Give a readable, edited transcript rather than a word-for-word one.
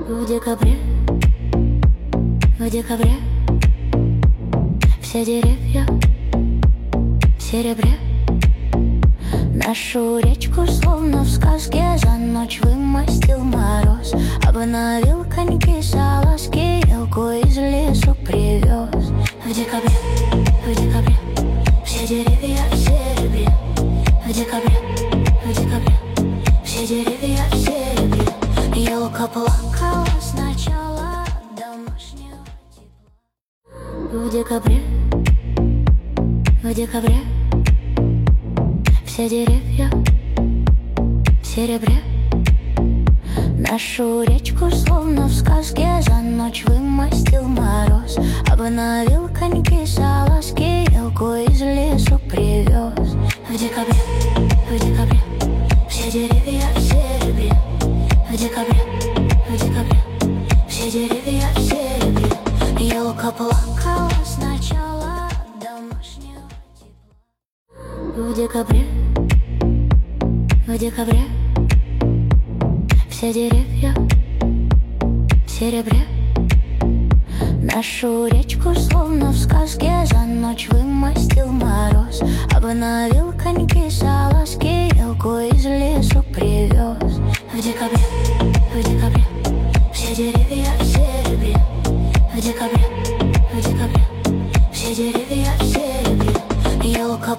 В декабре, в декабре все деревья в серебре. Нашу речку словно в сказке за ночь вымостил мороз. Обновил коньки, салазки, елку из лесу привез. В декабре все деревья в серебре. В декабре все деревья в серебре. Елка плакала сначала от домашнего тепла. В декабре все деревья в серебре. Нашу речку словно в сказке за ночь вымостил мороз. Обновил коньки, салазки, елку из лесу привез. В декабре все деревья в серебре. В декабре все деревья в серебре. Елка плакала сначала от домашнего тепла. В декабре все деревья в серебре. Нашу речку словно в сказке за ночь вымостил мороз. Обновил коньки, салазки, елку из лесу привез. В декабре